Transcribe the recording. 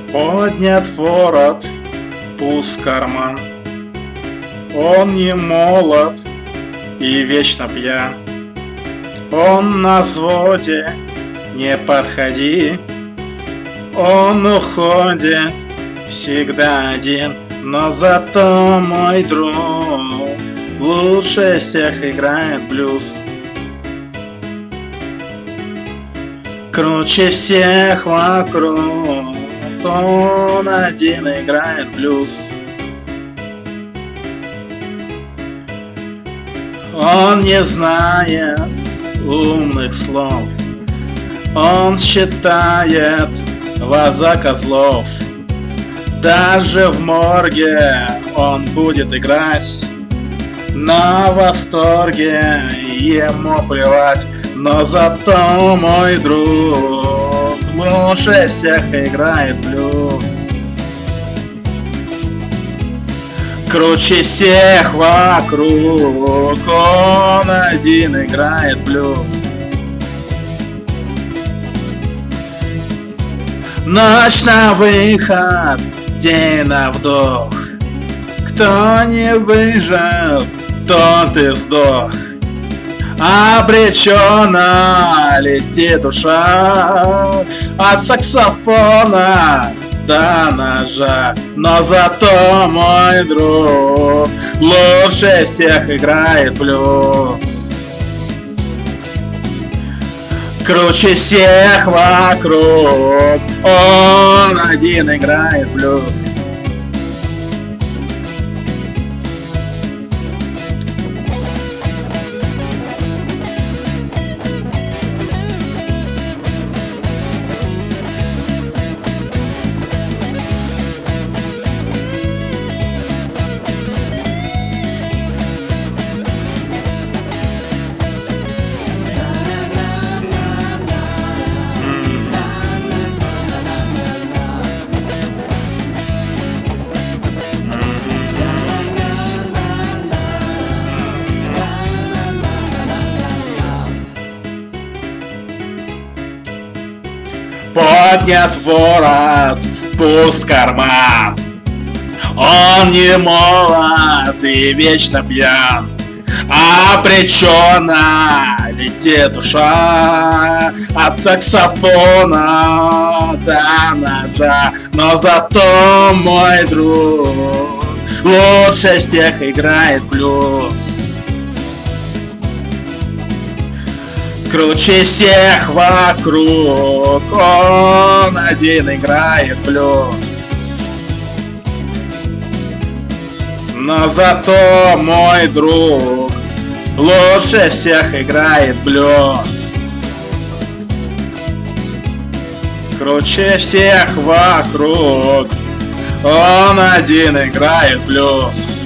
Поднят ворот, пуст карман. Он не молод и вечно пьян. Он на взводе, не подходи. Он уходит всегда один, но зато мой друг лучше всех играет блюз. Круче всех вокруг, он один играет блюз. Он не знает умных слов, он считает ваза козлов. Даже в морге он будет играть на восторге, ему плевать. Но зато мой друг лучше всех играет блюз. Круче всех вокруг, он один играет блюз. Ночь на выход, день на вдох. Кто не выжил, тот и сдох. Обреченно летит душа от саксофона до ножа. Но зато мой друг лучше всех играет блюз. Круче всех вокруг, он один играет блюз. Поднят ворот, пуст карман. Он не молод и вечно пьян. Обреченно летит душа от саксофона до ножа. Но зато мой друг лучше всех играет блюз. Круче всех вокруг, он один играет блюз. Но зато мой друг лучше всех играет блюз. Круче всех вокруг, он один играет блюз.